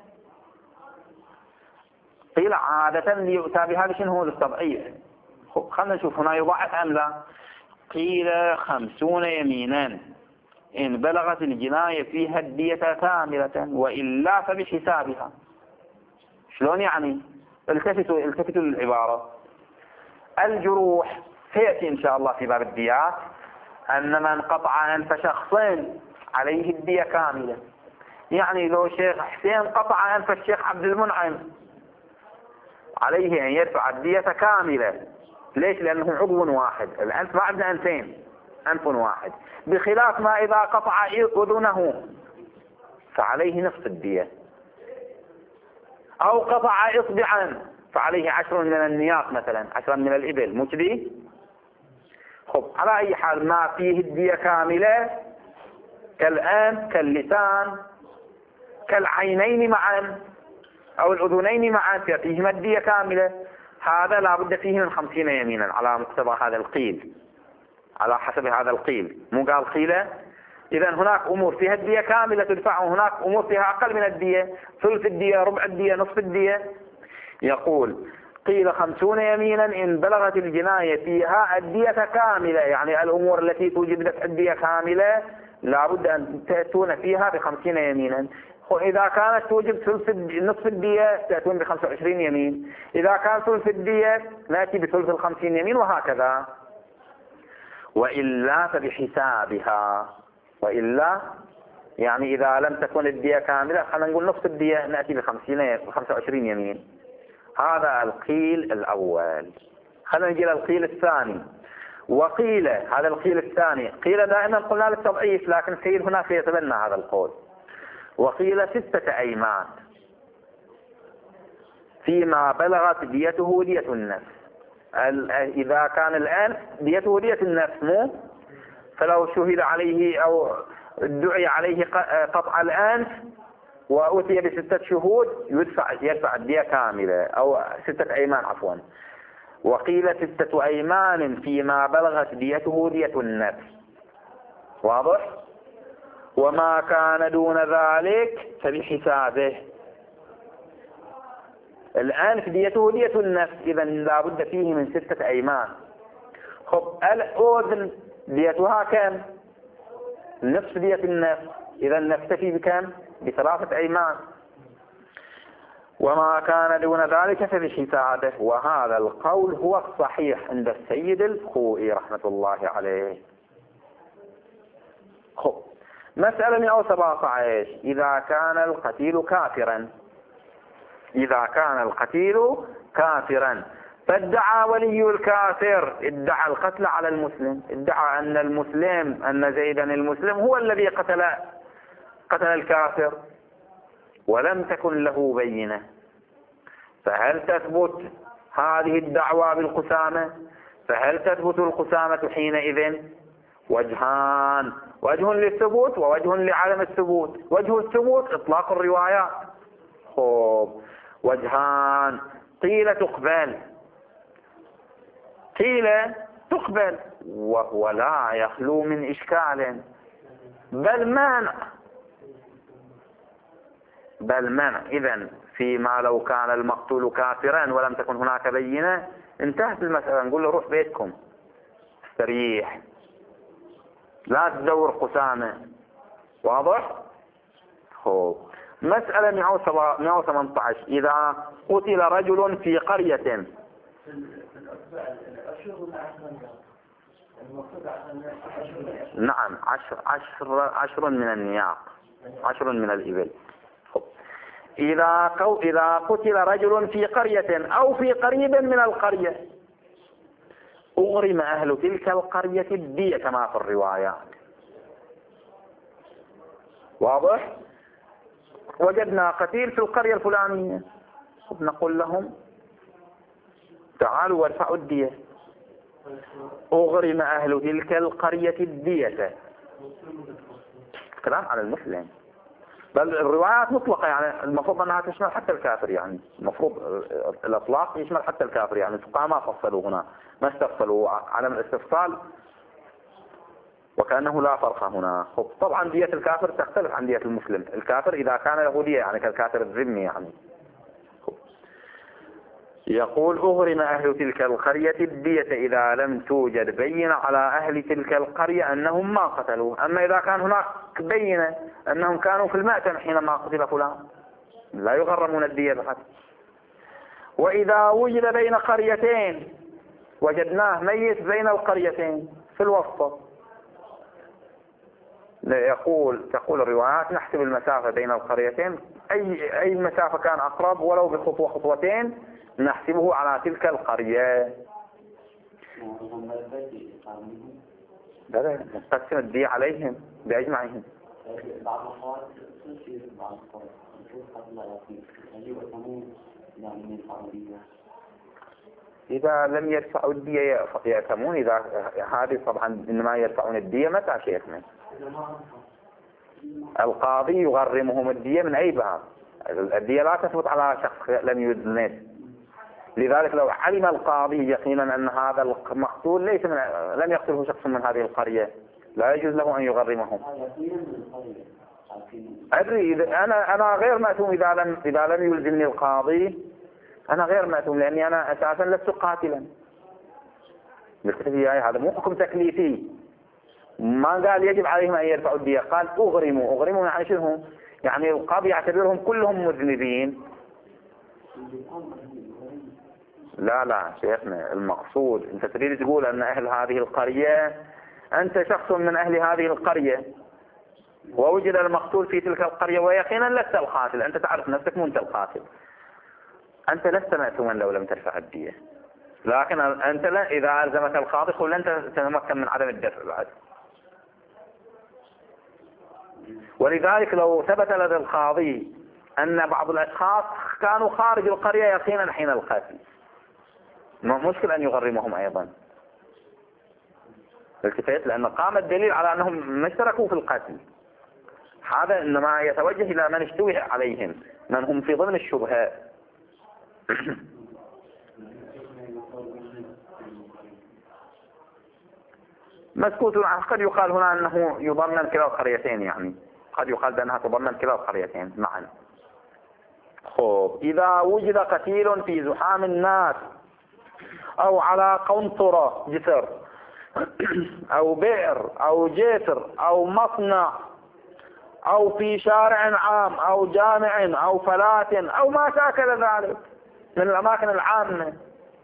عادة ليؤتى بها شنو هو التضعيف. خلنا نشوف هنا يضاعف أم لا. قيل 50 يمينا إن بلغت الجناية فيها الدية كاملة وإلا فبحسابها. شلون يعني؟ التفتوا للعبارة. الجروح سيأتي إن شاء الله في باب الديات أن من قطع أنف شخص عليه الدية كاملة. يعني لو شيخ حسين قطع أنف الشيخ عبد المنعم عليه أن يدفع الدية كاملة. ليش؟ لأنه عضو واحد، الأنف ما عندنا أنفين، أنف واحد، بخلاف ما إذا قطع أذنه فعليه نصف الدية، أو قطع إصبعا فعليه 10 من النياق مثلا، 10 من الإبل، مو كذي؟ خب على أي حال ما فيه الدية كاملة كالأنف كاللسان كالعينين معا أو الأذنين معا فيهما الدية كاملة، هذا لا بد فيه من 50 يمينا على مقتضى هذا القيل، على حسب هذا القيل. مو قال قيله؟ إذا هناك أمور فيها الدية كاملة تدفع، وهناك أمور فيها أقل من الدية، ثلث الدية، ربع الدية، نصف الدية. يقول قيل 50 يمينا إن بلغت الجناية فيها الدية كاملة، يعني الأمور التي توجب دفع الدية كاملة لابد أن تأتون فيها ب50 يمينا. إذا كانت توجب نصف الدية تأتون ب25 يمين، إذا كان ثلث الدية نأتي بثلث 50 يمين، وهكذا. وإلا فبحسابها، وإلا يعني إذا لم تكن الدية كاملة خلينا نقول نصف الدية نأتي ب25 يمين. هذا القيل الأول. خلينا نجي للقيل الثاني. وقيل، هذا القيل الثاني، قيل دائما قلنا للتضعيف، لكن السيد هنا سيتبنى هذا القول. وقيل 6 أيمان فيما بلغت ديته دية النفس. إذا كان الآن ديته دية النفس مو، فلو شهد عليه أو ادعي عليه قطع الأنف وأتي ب6 شهود يدفع الدية كاملة، أو 6 أيمان عفوا. وقيل 6 أيمان فيما بلغت ديته دية النفس. واضح؟ وما كان دون ذلك فبحسابه. الآن في ديته دية النفس، إذا لابد فيه من 6 أيمان. خب الأذن ديتها كم؟ نفس دية النفس، إذا نكتفي بكم؟ ب3 أيمان. وما كان دون ذلك فبحسابه. وهذا القول هو الصحيح عند السيد الخوئي رحمة الله عليه. خب مسألة 117. إذا كان القتيل كافرا، إذا كان القتيل كافرا فادعى ولي الكافر، ادعى القتل على المسلم، ادعى أن المسلم، أن زيدا المسلم هو الذي قتل الكافر، ولم تكن له بينة. فهل تثبت هذه الدعوى بالقسامة؟ فهل تثبت القسامة حينئذ؟ وجهان، وجه للثبوت ووجه لعدم الثبوت. وجه الثبوت إطلاق الروايات. خب وجهان، قيل تقبل، قيل تقبل، وهو لا يخلو من إشكال، بل منع. إذن فيما لو كان المقتول كافرا ولم تكن هناك بينة، انتهت المسألة، نقول له روح بيتكم استريح، لا تدور قسامة. واضح؟ خب مسألة 118. إذا قتل رجل في قرية، نعم 10 من النياق، 10 من الإبل. إذا قتل رجل في قرية أو في قريب من القرية، أغرم أهل تلك القرية الدية كما في الروايات. واضح؟ وجدنا قتيل في القرية الفلانية، نقول لهم تعالوا وارفعوا الدية. أغرم أهل تلك القرية الدية، كلام على المسلم، بل الروايات مطلقة، يعني المفروض أنها تشمل حتى الكافر، يعني المفروض الإطلاق يشمل حتى الكافر، يعني الفقهاء ما فصلوا هنا، ما استفصلوا عدم الاستفصال، وكأنه لا فرق هنا. طبعا دية الكافر تختلف عن دية المسلم. الكافر إذا كان له دية يعني كالكافر الذمي يعني. يقول أغرم أهل تلك القرية الدية إذا لم توجد بينة على أهل تلك القرية أنهم ما قتلوه. أما إذا كان هناك بينة أنهم كانوا في المأتم حينما قتل فلان، لا يغرمون الدية بحد. وإذا وجد بين قريتين، وجدناه ميت بين القريتين في الوسط، تقول الروايات نحسب المسافة بين القريتين، أي مسافة كان أقرب ولو بخطوة خطوتين نحسبه على تلك القرية. لا نقسم الدية عليهم بأجمعهم. إذا لم يدفعوا الدية يأثمون. إذا هذه طبعا إنما يدفعون الدية متى شيخنا؟ القاضي يغرمهم الدية من أي باب. الدية لا تثبت على شخص لم يذنب. لذلك لو علم القاضي يقينا أن هذا المقتول لم يقتله شخص من هذه القرية، لا يجوز له أن يغرمهم. أدري أنا غير مأثوم إذا لم يلزمني القاضي، أنا غير مأثوم، لأني أنا أساسا لست قاتلا. هذا مو حكم تكليفي. ما قال يجب عليهم أن يدفعوا الدية، قال أغرموا يعني شنو؟ يعني القاضي يعتبرهم كلهم مذنبين. لا شيخنا، المقصود أنت تريد تقول أن أهل هذه القرية، أنت شخص من أهل هذه القرية ووجد المقتول في تلك القرية ويقينا لست القاتل، أنت تعرف نفسك مو أنت القاتل، أنت لست مأثوما لو لم تدفع الدية. لكن أنت إذا ألزمك القاضي قل لن تتمكن من عدم الدفع بعد. ولذلك لو ثبت لدى القاضي أن بعض الأشخاص كانوا خارج القرية يقينا حين القتل، مشكل أن يغرمهم أيضا، التفت، لأن قام الدليل على أنهم ما اشتركوا في القتل. هذا إنما يتوجه إلى من اشتبه عليهم، من هم في ضمن الشبهات. مسكوت عنه. قد يقال هنا أنه يضمن كلا القريتين، يعني قد يقال بأنها تضمن كلا القريتين معا. خب، إذا وجد قتيل في زحام الناس أو على قنطرة جسر أو بئر أو جسر أو مصنع أو في شارع عام أو جامع أو فلاة أو ما شاكل ذلك من الأماكن العامة.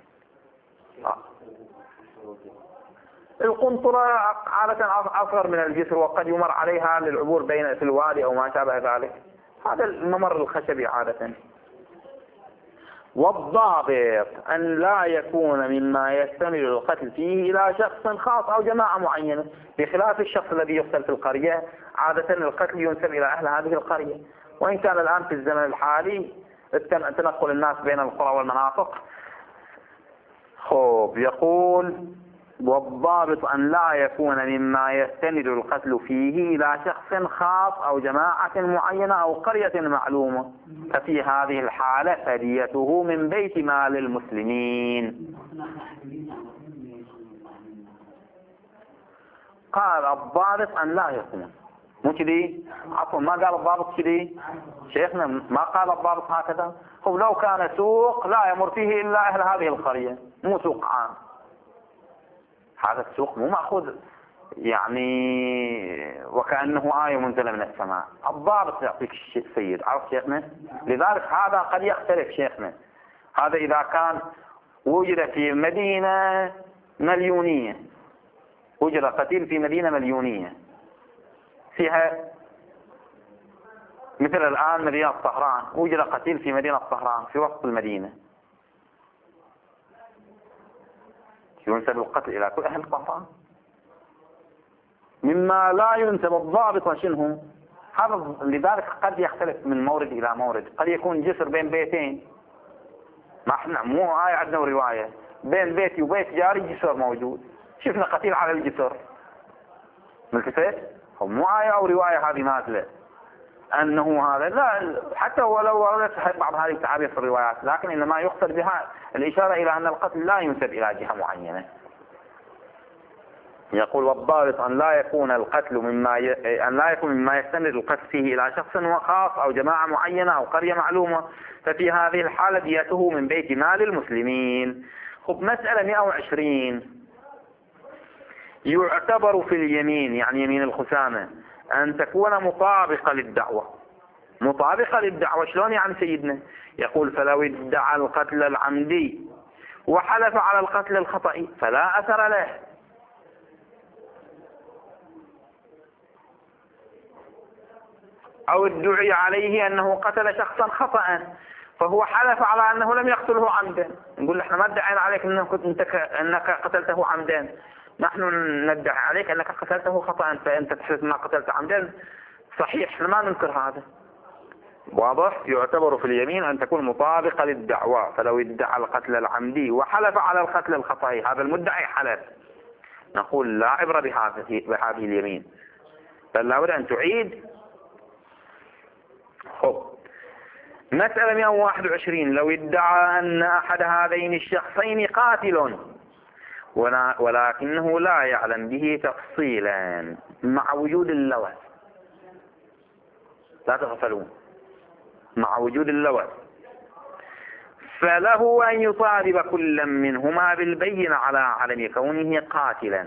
القنطرة عادة أصغر من الجسر، وقد يمر عليها للعبور بين في الوادي أو ما شابه ذلك، هذا الممر الخشبي عادة. والضابط أن لا يكون مما يستمر القتل فيه إلى شخص خاص أو جماعة معينة، بخلاف الشخص الذي يقتل في القرية. عادة القتل ينسب إلى أهل هذه القرية، وإن كان الآن في الزمن الحالي تنقل الناس بين القرى والمناطق. خب، يقول والضابط أن لا يكون مما يستند القتل فيه إلى شخص خاص أو جماعة معينة أو قرية معلومة، ففي هذه الحالة فديته من بيت مال المسلمين. قال الضابط أن لا يكون، مو كذي؟ عفوا، ما قال الضابط كذي شيخنا، ما قال الضابط هكذا. هو لو كان سوق لا يمر فيه إلا أهل هذه القرية، مو سوق عام. هذا السوق مو مأخوذ يعني وكأنه آية منزلة من السماء. الضابط يعطيك السيد، عرف شيخنا؟ لذلك هذا قد يختلف شيخنا. هذا إذا كان وجد في مدينة مليونية، وجد قتيل في مدينة مليونية فيها، مثل الآن مدينة طهران، وجد قتيل في مدينة طهران في وسط المدينة، ينسب القتل إلى كل أهل طهران. مما لا ينسب الضابط شنو هذا. لذلك قد يختلف من مورد إلى مورد. قد يكون جسر بين بيتين، ما احنا مو آية عندنا ورواية بين بيتي وبيت جاري جسر موجود، شفنا قتيل على الجسر، ملتفت، مو آية أو رواية هذه نازلة أنه هذا، لا، حتى ولو وردت بعض هذه التعابير في الروايات، لكن إنما يقصد بها الإشارة إلى أن القتل لا ينسب إلى جهة معينة. يقول والضابط أن لا يكون مما يستند القتل فيه إلى شخص وخاص أو جماعة معينة أو قرية معلومة، ففي هذه الحالة ديته من بيت مال المسلمين. خب، مسألة 120. يعتبر في اليمين، يعني يمين الخسامة، أن تكون مطابقة للدعوة. مطابقة للدعوة شلون يعني سيدنا؟ يقول فلو ادعى القتل العمدي وحلف على القتل الخطئي فلا أثر له، أو ادعي عليه أنه قتل شخصا خطأ فهو حلف على أنه لم يقتله عمدا. نقول احنا ما ادعينا عليك أنك قتلته عمدا، نحن ندعي عليك أنك قتلته خطأ، فأنت تحلف ما قتلت عمدا. صحيح، احنا ما ننكر هذا، واضح. يعتبر في اليمين أن تكون مطابقة للدعوة. فلو ادعى القتل العمدي وحلف على القتل الخطأي، هذا المدعي حلف، نقول لا عبرة بهذه اليمين، بل لابد أن تعيد. خب، مسألة 121. لو ادعى أن أحد هذين الشخصين قاتل ولكنه لا يعلم به تفصيلا مع وجود اللوث، لا تغفلون، مع وجود اللوث، فله أن يطالب كل منهما بالبينة على عدم كونه قاتلا.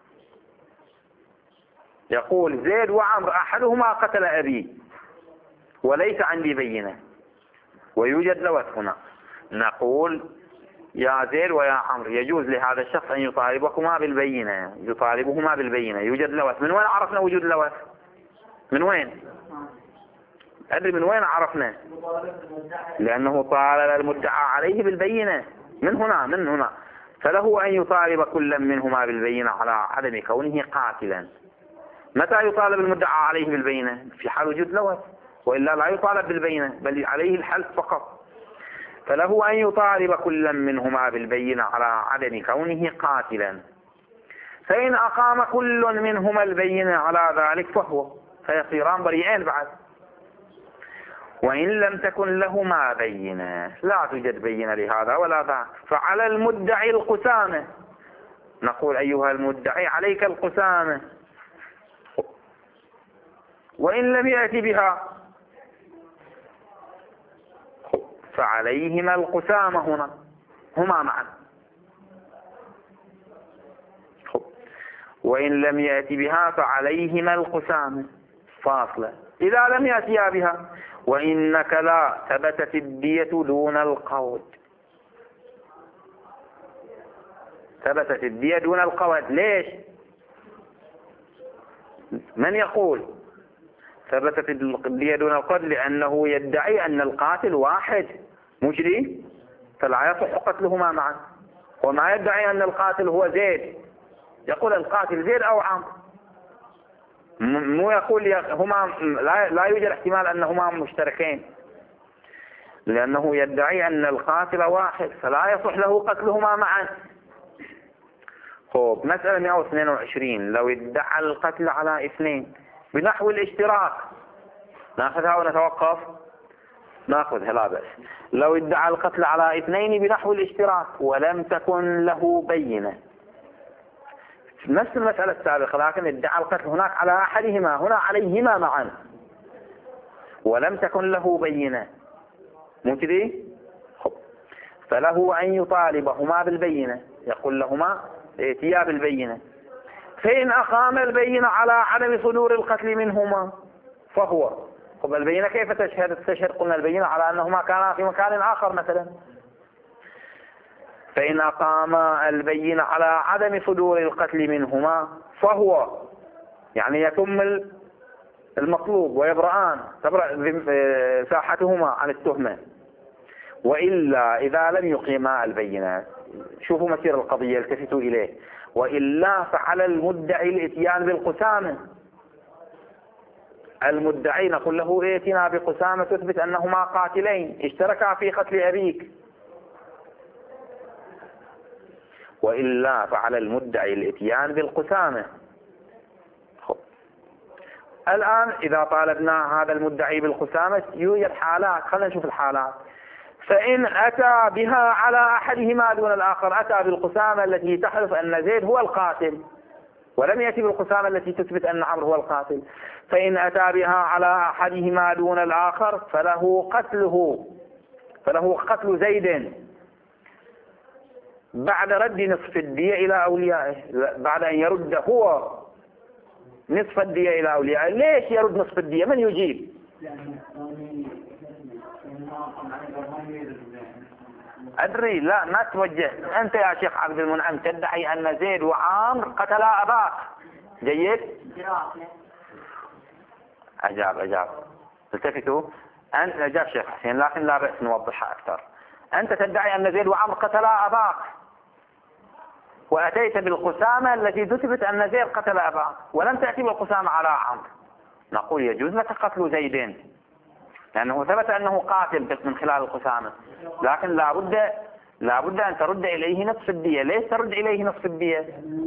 يقول زيد وعمر أحدهما قتل أبي وليس عندي بينة ويوجد لوث هنا، نقول يا زيد ويا عمرو يجوز لهذا الشخص أن يطالبهما بالبينة، يوجد لوث. من وين عرفنا وجود لوث؟ من وين؟ أدري من وين عرفنا؟ لأنه طالب المدعى عليه بالبينة. من هنا فله أن يطالب كل منهما بالبينة على عدم كونه قاتلا. متى يطالب المدعى عليه بالبينة؟ في حال وجود لوث، وإلا لا يطالب بالبينة بل عليه الحلف فقط. فله أن يطالب كل منهما بالبينة على عدم كونه قاتلا، فإن أقام كل منهما البينة على ذلك فهو، فيصيران بريئين بعد. وإن لم تكن لهما بينة، لا توجد بينة لهذا ولا ذاك، فعلى المدعي القسامة. نقول أيها المدعي عليك القسامة، وإن لم يأتي بها فعليهما القسامة هنا، هما معا. وإن لم يأتي بها فعليهما القسامة فاصلة إذا لم يأتيا بها. وإنك لا ثبتت الدية دون القود. ثبتت الدية دون القود، ليش؟ من يقول ثبتت الدية دون القود؟ لأنه يدعي أن القاتل واحد مجري، فلا يصح قتلهما معا. وما يدعي أن القاتل هو زيد، يقول القاتل زيد أو عمرو، مو يقول هما لا يوجد احتمال أنهما مشتركين، لأنه يدعي أن القاتل واحد فلا يصح له قتلهما معا. خب مسألة 122، لو ادعى القتل على اثنين بنحو الاشتراك، ناخذها ونتوقف؟ ناخذها لا بأس. لو ادعى القتل على اثنين بنحو الاشتراك ولم تكن له بينة، نفس المسألة السابقة، لكن ادعى القتل هناك على أحدهما، هنا عليهما معا، ولم تكن له بينة، مو كذي؟ فله أن يطالبهما بالبينة، يقول لهما ائتيا بالبينة. فإن أقام البينة على عدم صدور القتل منهما فهو. طب البينة كيف تشهد؟ قلنا البينة على أنهما كانا في مكان آخر مثلا. فإن أقام البينة على عدم صدور القتل منهما فهو، يعني يتم المطلوب ويبرأان، تبرأ ساحتهما عن التهمة. وإلا إذا لم يقيما البينة، شوفوا مسير القضية، التفتوا إليه. وإلا فعلى المدعي الاتيان بالقسامة. المدعي نقول له ائتنا بقسامة تثبت أنهما قاتلين اشتركا في قتل أبيك. وإلا فعلى المدعي الاتيان بالقسامة. الآن إذا طالبنا هذا المدعي بالقسامة يوجد حالات، خلينا نشوف الحالات. فإن أتى بها على أحدهما دون الآخر، أتى بالقسامة التي تحلف أن زيد هو القاتل ولم يأتي بالقسامة التي تثبت أن عمرو هو القاتل. فإن أتى بها على أحدهما دون الآخر فله قتل زيد بعد رد نصف الدية إلى أوليائه، بعد أن يرد هو نصف الدية إلى أوليائه. ليش يرد نصف الدية؟ من يجيب؟ أدري، لا ما توجه. أنت يا شيخ عبد المنعم تدعي أن زيد وعامر قتلا أباك، جيد؟ أجاب التفتوا. أنت أجاب شيخ حسين، لكن لا بأس نوضحها أكثر. أنت تدعي أن زيد وعامر قتلا أباك، وأتيت بالقسامة التي تثبت أن زيد قتل أباك، ولم تأتي بالقسامة على عمرو. نقول يجوز لك قتل زيدين لأنه ثبت أنه قاتل من خلال القسامة، لكن لا بد أن ترد إليه نصف الدية. ليش ترد إليه نصف الدية؟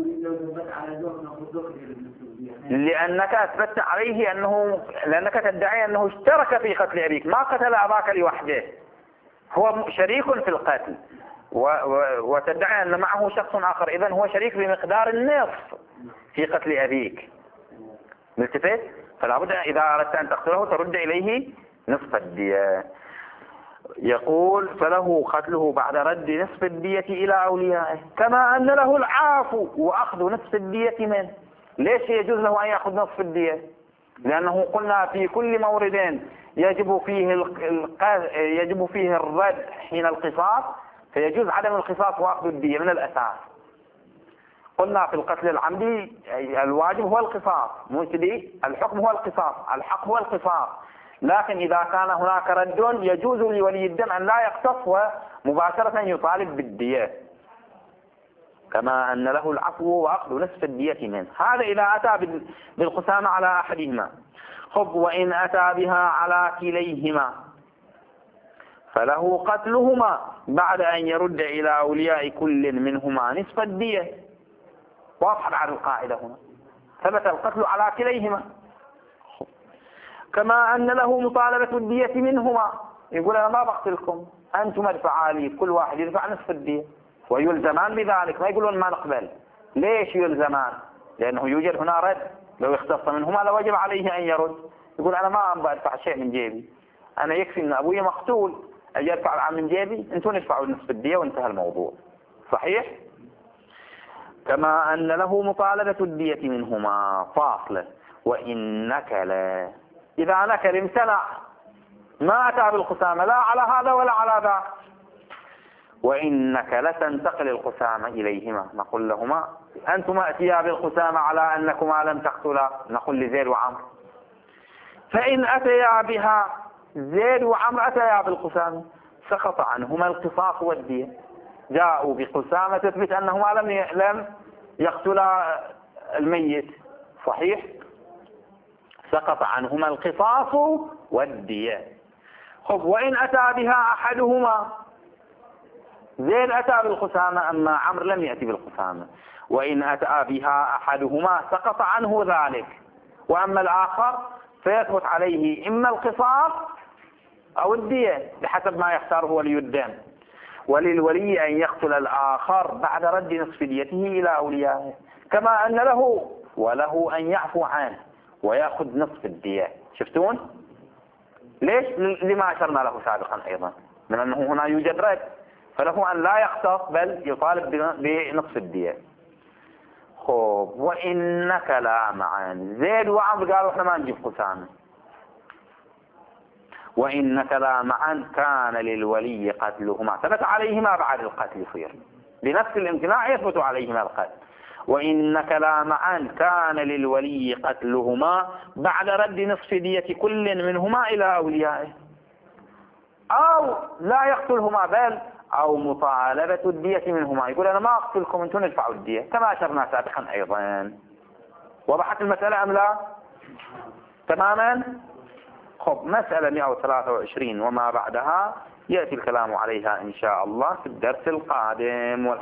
لأنك أثبت عليه لأنك تدعي أنه اشترك في قتل أبيك، ما قتل أباك لوحده، هو شريك في القتل، وتدعي أن معه شخص آخر، إذن هو شريك بمقدار النصف في قتل أبيك. ملتفت؟ فلا بد إذا أردت أن تقتله ترد إليه نصف الدية. يقول فله قتله بعد رد نصف الدية إلى أوليائه، كما أن له العافو وأخذ نصف الدية منه. ليش يجوز له أن يأخذ نصف الدية؟ لأنه قلنا في كل مورد يجب فيه الرد حين القصاص، فيجوز عدم القصاص وأخذ الدية من الأساس. قلنا في القتل العمدي الواجب هو القصاص، مو كذي؟ الحكم هو القصاص، الحق هو القصاص. لكن إذا كان هناك رد يجوز لولي الدم أن لا يقتص ومباشرة يطالب بالدية. كما أن له العفو وأخذ نصف الدية منه. هذا إذا أتى بالقسامة على أحدهما. خب وإن أتى بها على كليهما فله قتلهما بعد أن يرد إلى أولياء كل منهما نصف الدية. واضح على القاعدة هنا، ثبت القتل على كليهما. كما أن له مطالبة الدية منهما، يقول أنا ما بقتلكم، أنتم ادفعوا لي، كل واحد يدفع نصف الدية، ويلزمان بذلك. ما يقولون ما نقبل. ليش يلزمان؟ لأنه يوجد هنا رد، لو اختص منهما لوجب عليه أن يرد. يقول أنا ما أبغى أدفع شيء من جيبي، أنا يكفي أن أبوي مقتول، أجي أدفع من جيبي، أنتم ادفعوا نصف الدية وانتهى الموضوع. صحيح؟ كما أن له مطالبة الدية منهما فاصلة. وإن نكل، إذا نكل امتنع، ما أتى بالقسامة لا على هذا ولا على ذا، وإنك لتنتقل القسامة إليهما، نقول لهما أنتما أتيا بالقسامة على أنكما لم تقتلا، نقول لزيد وعمر. فإن أتيا بها، زيد وعمر أتيا بالقسامة، سقط عنهما القصاص والدية. جاءوا بقسامة تثبت أنهما لم يقتلا الميت، صحيح؟ سقط عنهما القصاص والدية. خب وإن أتى بها أحدهما، زيد أتى بالقسامة أما عمرو لم يأتي بالقسامة، وإن أتى بها أحدهما سقط عنه ذلك، وأما الآخر فيثبت عليه إما القصاص أو الدية بحسب ما يختاره ولي الدم. وللولي أن يقتل الآخر بعد رد نصف ديته إلى أوليائه، كما أن له وله أن يعفو عنه ويأخذ نصف الدية. شفتون؟ ليش؟ لما أشرنا له سابقا أيضا من أنه هنا يوجد رد، فله أن لا يختص بل يطالب بنصف الدية. خب وإنك لا معا، زيد وعمر قالوا احنا ما نجيب قسامة. وإنك لا معا كان للولي قتلهما، ثبت عليهما بعد القتل يصير بنفس الامتناع يثبت عليهما القتل. وإنك لا معا كان للولي قتلهما بعد رد نصف دية كل منهما إلى أوليائه، أو لا يقتلهما بل أو مطالبة الدية منهما، يقول أنا ما أقتلكم أنتم ادفعوا الدية، كما أشرنا سابقا أيضا. وضحت المسألة أم لا؟ تماما. خب مسألة 123 وما بعدها يأتي الكلام عليها إن شاء الله في الدرس القادم.